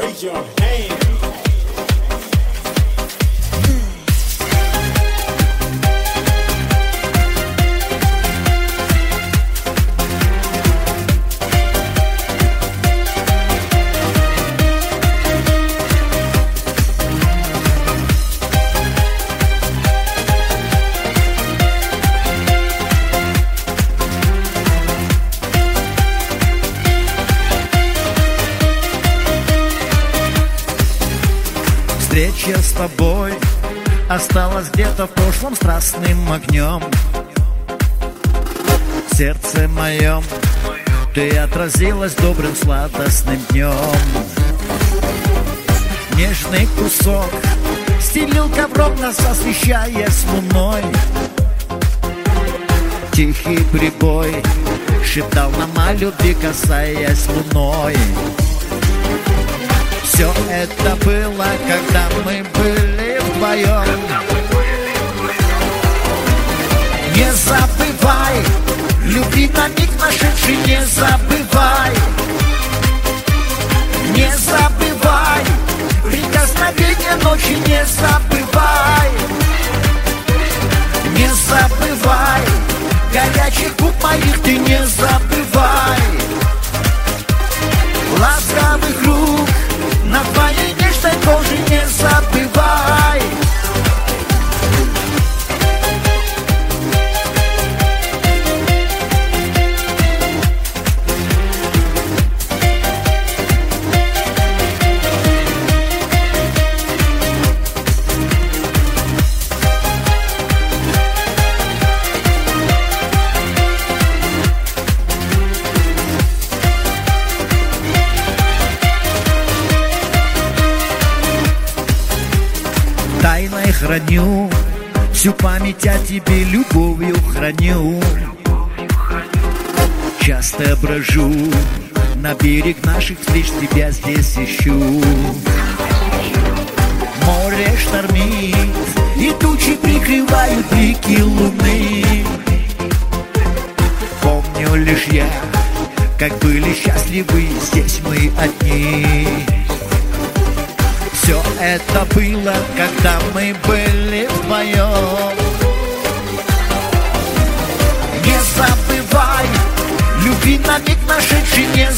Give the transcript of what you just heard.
raise your hand. Встреча с тобой осталась где-то в прошлом страстным огнем. В сердце моем ты отразилась добрым сладостным днем. Нежный кусок стелил ковром нас, освещая с луной. Тихий прибой шептал нам о любви, касаясь луной. Все это было, когда мы были вдвоем. Не забывай, любви на миг нашедший, не забывай. Не забывай, прикосновение ночи не забывай. Не забывай, горячих губ моих ты не забывай. Ласковых рук на твоей нежной коже не забывай. Тайной храню всю память о тебе, любовью храню. Часто брожу на берег наших встреч, тебя здесь ищу. Море штормит, и тучи прикрывают блики луны. Помню лишь я, как были счастливы здесь мы одни. Все это было, когда мы были вдвоем. Не забывай, любви на миг нашедший, не